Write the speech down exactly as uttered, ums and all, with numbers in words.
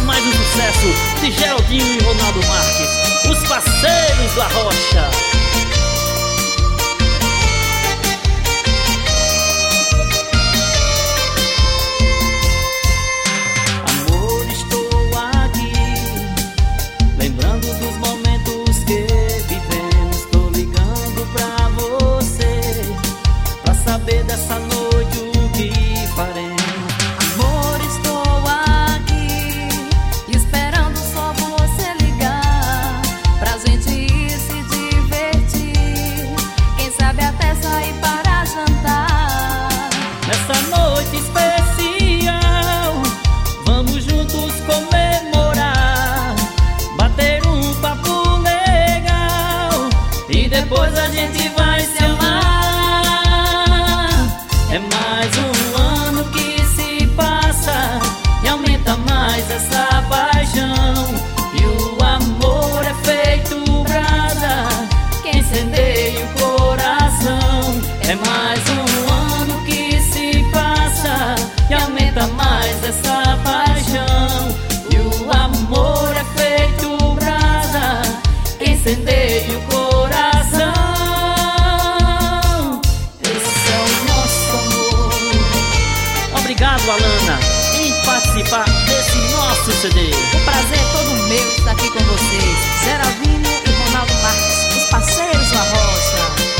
mais um sucesso de Geraldinho e Ronaldo Marques, os parceiros da Rocha. Amor, estou aqui, lembrando dos momentos que vivemos. Tô ligando pra você, pra saber dessa noite o que faremos. Amor, estou aqui, esperando só você ligar, pra gente ir se divertir, quem sabe até sair para jantar. Nessa noite especial, vamos juntos comemorar, bater um papo legal e depois a gente vai se amar. É mais um ano que se passa e aumenta mais essa paixão, e o amor é feito brasa que incendeia o coração. É mais um ano que se passa e aumenta mais essa paixão, e o amor é feito brasa que incendeia o coração. Esse é o nosso amor. Obrigado, Alana, em participar desse nosso C D. O prazer é todo meu estar aqui com vocês, Geraldinho e Ronaldo Marques, os parceiros da Rocha.